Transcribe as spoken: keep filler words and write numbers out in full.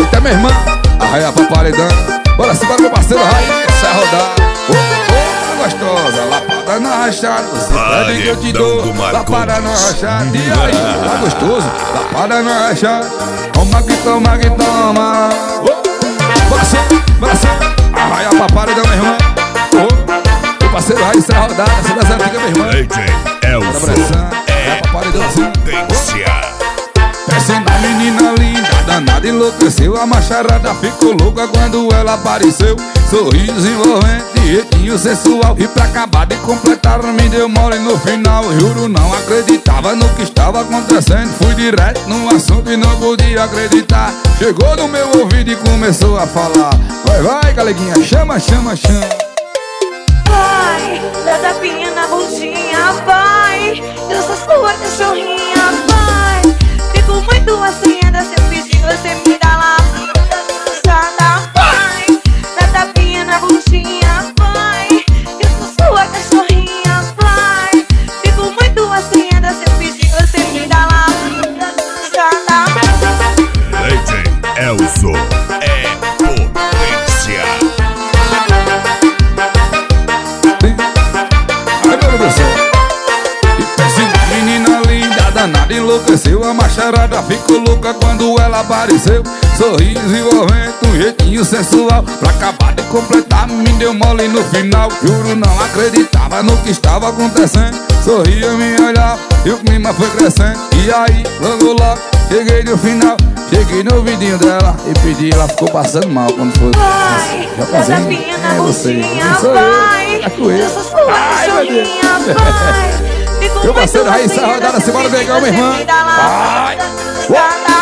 Eita, minha irmã, arraia pra paredão. Bora se bora, meu parceiro, arraia, essa é rodar. Ô, ô, gostosa, lapada na rachada. Você pede que eu te dou, lapada na rachada. E aí, tá gostoso? Lapada na rachada. Toma que toma que toma. Ô, bora sim, bora sim. Arraia pra paredão, meu irmão. Ô, meu parceiro, arraia, essa é rodada. Essa é das antigas, meu irmão. D J Elson é potência. Desce na menina linda, danada enlouqueceu. A macharada ficou louca quando ela apareceu. Sorriso envolvente, jeitinho sensual. E pra acabar de completar me deu mole no final. Juro, não acreditava no que estava acontecendo. Fui direto no assunto e não podia acreditar. Chegou no meu ouvido e começou a falar. Vai, vai, galeguinha, chama, chama, chama. Vai, dá tapinha na bundinha, vai. Eu sou sua cachorrinha, vai. Fico muito assim, ainda se eu pedir, você me dá lá. Vai, dá tapinha na bundinha, vai. Eu sou sua cachorrinha, vai. Fico muito assim, ainda se eu pedir, você me dá lá. D J Elson é potência. Ai, meu Deus do céu. E pense na menina linda, danada enlouqueceu. A macharada ficou louca quando ela apareceu. Sorriso envolvente, um jeitinho sensual. Pra acabar de completar, me deu mole no final. Juro, não acreditava no que estava acontecendo. Sorria, me olhava e o clima foi crescendo. E aí, logo logo, cheguei no final. Cheguei no ouvidinho dela e pedi, ela ficou passando mal quando foi. Vai, Já dá fazendo? tapinha na É você, bundinha, não sou vai. eu, é com ele. Eu sou sua Ai, meu Deus. cachorrinha, vai. Fico Meu parceiro, muito aí, essa assim, rodada, ainda se simbora, eu pedir, negão, minha você irmã. me dá lá. Vai.